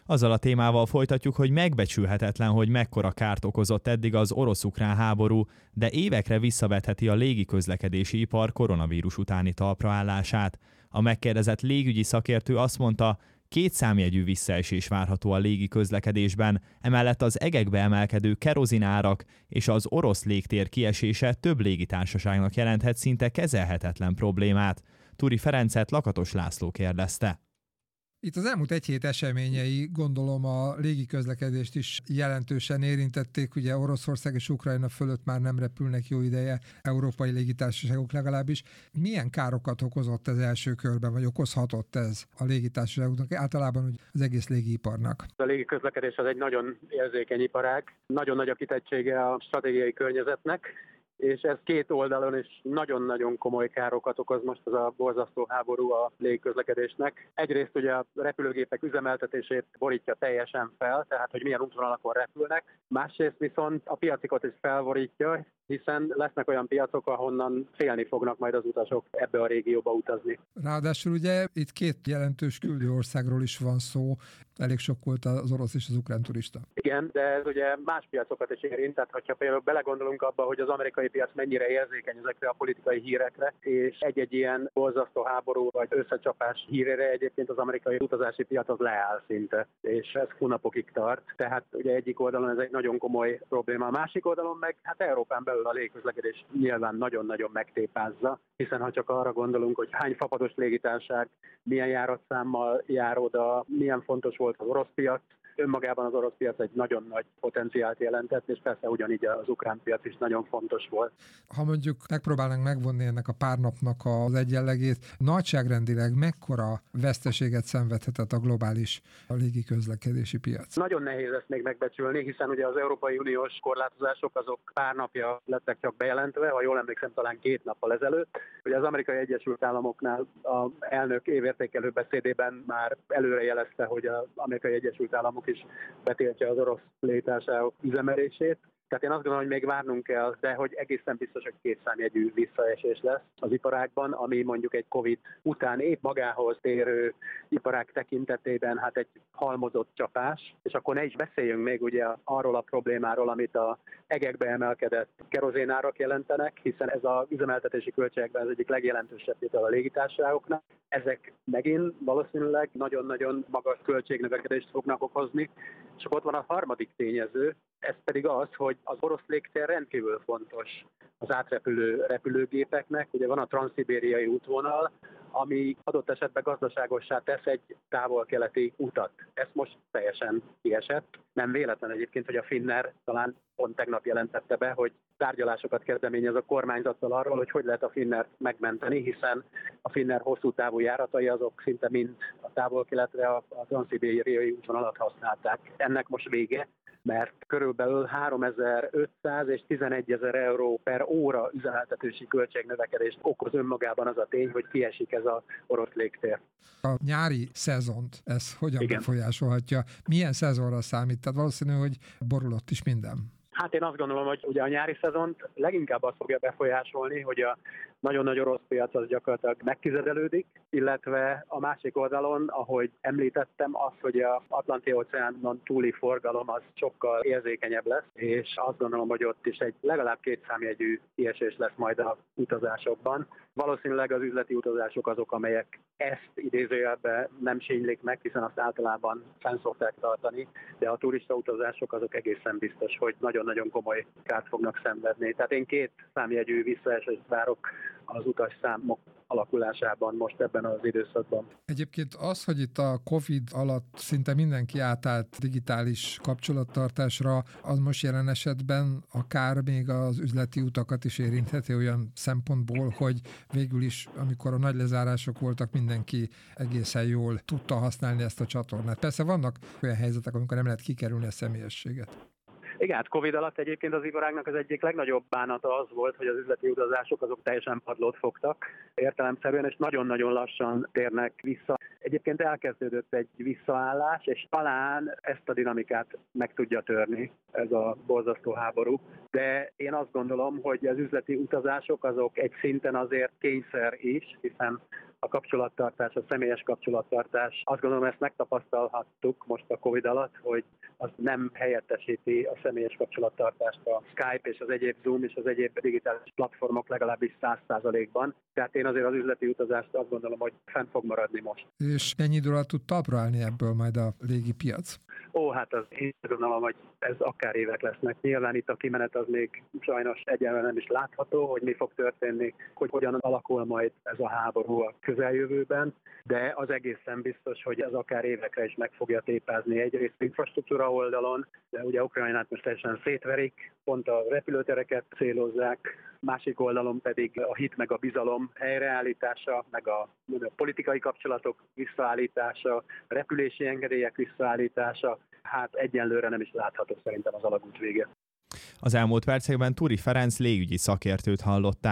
Azzal a témával folytatjuk, hogy megbecsülhetetlen, hogy mekkora kárt okozott eddig az orosz-ukrán háború, de évekre visszavetheti a légiközlekedési ipar koronavírus utáni talpraállását. A megkérdezett légügyi szakértő azt mondta, 2 számjegyű visszaesés várható a légiközlekedésben, emellett az egekbe emelkedő kerozinárak és az orosz légtér kiesése több légitársaságnak jelenthet szinte kezelhetetlen problémát. Turi Ferencet Lakatos László kérdezte. Itt az elmúlt egy hét eseményei, gondolom, a légiközlekedést is jelentősen érintették. Ugye Oroszország és Ukrajna fölött már nem repülnek jó ideje európai légitársaságok legalábbis. Milyen károkat okozott ez első körben, vagy okozhatott ez a légitársaságoknak, általában úgy az egész légiiparnak? A légiközlekedés az egy nagyon érzékeny iparág, nagyon nagy a kitettsége a stratégiai környezetnek, és ez két oldalon is nagyon-nagyon komoly károkat okoz most ez a borzasztó háború a légiközlekedésnek. Egyrészt ugye a repülőgépek üzemeltetését borítja teljesen fel, tehát hogy milyen útvonalakon repülnek. Másrészt viszont a piacokat is felborítja, hiszen lesznek olyan piacok, ahonnan félni fognak majd az utasok ebbe a régióba utazni. Ráadásul ugye itt két jelentős küldő országról is van szó, elég sok volt az orosz és az ukrán turista. Igen, de ez ugye más piacokat is érint, tehát hogyha például belegondolunk abba, hogy az amerikai piac mennyire érzékeny ezekre a politikai hírekre, és egy-egy ilyen borzasztó háború vagy összecsapás hírére egyébként az amerikai utazási piac az leáll szinte, és ez hónapokig tart. Tehát ugye egyik oldalon ez egy nagyon komoly probléma, a másik oldalon meg hát Európán belül a légközlekedés nyilván nagyon-nagyon megtépázza, hiszen ha csak arra gondolunk, hogy hány fapados légitársaság milyen járatszámmal jár oda, milyen fontos volt az orosz piac, önmagában az orosz piac egy nagyon nagy potenciált jelentett, és persze ugyanígy az ukrán piac is nagyon fontos volt. Ha mondjuk megpróbálnánk megvonni ennek a pár napnak az egyenlegét, nagyságrendileg mekkora veszteséget szenvedhetett a globális légiközlekedési piac? Nagyon nehéz ezt még megbecsülni, hiszen ugye az Európai Uniós korlátozások azok pár napja lettek csak bejelentve, ha jól emlékszem, talán 2 nappal ezelőtt. Ugye az Amerikai Egyesült Államoknál az elnök évértékelő beszédében már előre jelezte, hogy az Amerikai Egyesült Államok is betiltja az orosz légitársaságok üzemelését. Tehát én azt gondolom, hogy még várnunk kell, de hogy egészen biztos, hogy 2 számjegyű visszaesés lesz az iparágban, ami mondjuk egy Covid után épp magához térő iparág tekintetében hát egy halmozott csapás, és akkor ne is beszéljünk még ugye arról a problémáról, amit a egekbe emelkedett kerozénárak jelentenek, hiszen ez az üzemeltetési költségekben az egyik legjelentősebb tétel a légitársaságoknak. Ezek megint valószínűleg nagyon-nagyon magas költségnövekedést fognak okozni, és ott van a harmadik tényező, ez pedig az, hogy az orosz légtér rendkívül fontos az átrepülő repülőgépeknek. Ugye van a transzszibériai útvonal, ami adott esetben gazdaságossá tesz egy távol-keleti utat. Ez most teljesen kiesett. Nem véletlen egyébként, hogy a Finnair talán pont tegnap jelentette be, hogy tárgyalásokat kezdeményez a kormányzattal arról, hogy lehet a Finnairt megmenteni, hiszen a Finnair hosszú távú járatai azok szinte mind a távol-keletre a transzszibériai útvonalat használták. Ennek most vége, mert körülbelül 3500 és 11 000 euró per óra üzemeltetési költségnövekedést okoz önmagában az a tény, hogy kiesik ez az orosz légtér. A nyári szezont ez hogyan befolyásolhatja? Milyen szezonra számít? Tehát valószínű, hogy borulott is minden. Hát én azt gondolom, hogy ugye a nyári szezont leginkább azt fogja befolyásolni, hogy a nagyon nagy orosz piac az gyakorlatilag megtizedelődik, illetve a másik oldalon, ahogy említettem, az, hogy az Atlanti-óceánon túli forgalom az sokkal érzékenyebb lesz, és azt gondolom, hogy ott is egy legalább 2 számjegyű kiesés lesz majd a utazásokban. Valószínűleg az üzleti utazások azok, amelyek ezt idézőjelben nem sínylik meg, hiszen azt általában fenn szokták tartani, de a turista utazások azok egészen biztos, hogy nagyon-nagyon komoly kárt fognak szenvedni. Tehát én 2 számjegyű visszaesést várok az utasszámok alakulásában most ebben az időszakban. Egyébként az, hogy itt a Covid alatt szinte mindenki átállt digitális kapcsolattartásra, az most jelen esetben akár még az üzleti utakat is érintheti olyan szempontból, hogy végül is, amikor a nagy lezárások voltak, mindenki egészen jól tudta használni ezt a csatornát. Persze vannak olyan helyzetek, amikor nem lehet kikerülni a személyességet. Igen, hát Covid alatt egyébként az iparágnak az egyik legnagyobb bánata az volt, hogy az üzleti utazások azok teljesen padlót fogtak értelemszerűen, és nagyon-nagyon lassan térnek vissza. Egyébként elkezdődött egy visszaállás, és talán ezt a dinamikát meg tudja törni ez a borzasztó háború. De én azt gondolom, hogy az üzleti utazások azok egy szinten azért kényszer is, hiszen a kapcsolattartás, a személyes kapcsolattartás. Azt gondolom, ezt megtapasztalhattuk most a Covid alatt, hogy az nem helyettesíti a személyes kapcsolattartást a Skype és az egyéb Zoom és az egyéb digitális platformok legalábbis 100%-ban. Tehát én azért az üzleti utazást azt gondolom, hogy fenn fog maradni most. És mennyi idő alatt tud talpra állni ebből majd a légipiac? Hát az én gondolom, hogy ez akár évek lesznek. Nyilván itt a kimenet az még sajnos egyenlően nem is látható, hogy mi fog történni, hogy hogyan alakul majd ez a háború a közeljövőben, de az egészen biztos, hogy ez akár évekre is meg fogja tépázni egyrészt infrastruktúra oldalon, de ugye Ukrajnát most teljesen szétverik, pont a repülőtereket célozzák, másik oldalon pedig a hit meg a bizalom helyreállítása, meg a politikai kapcsolatok visszaállítása, a repülési engedélyek visszaállítása, hát egyenlőre nem is látható szerintem az alagút vége. Az elmúlt percekben Turi Ferenc légügyi szakértőt hallották.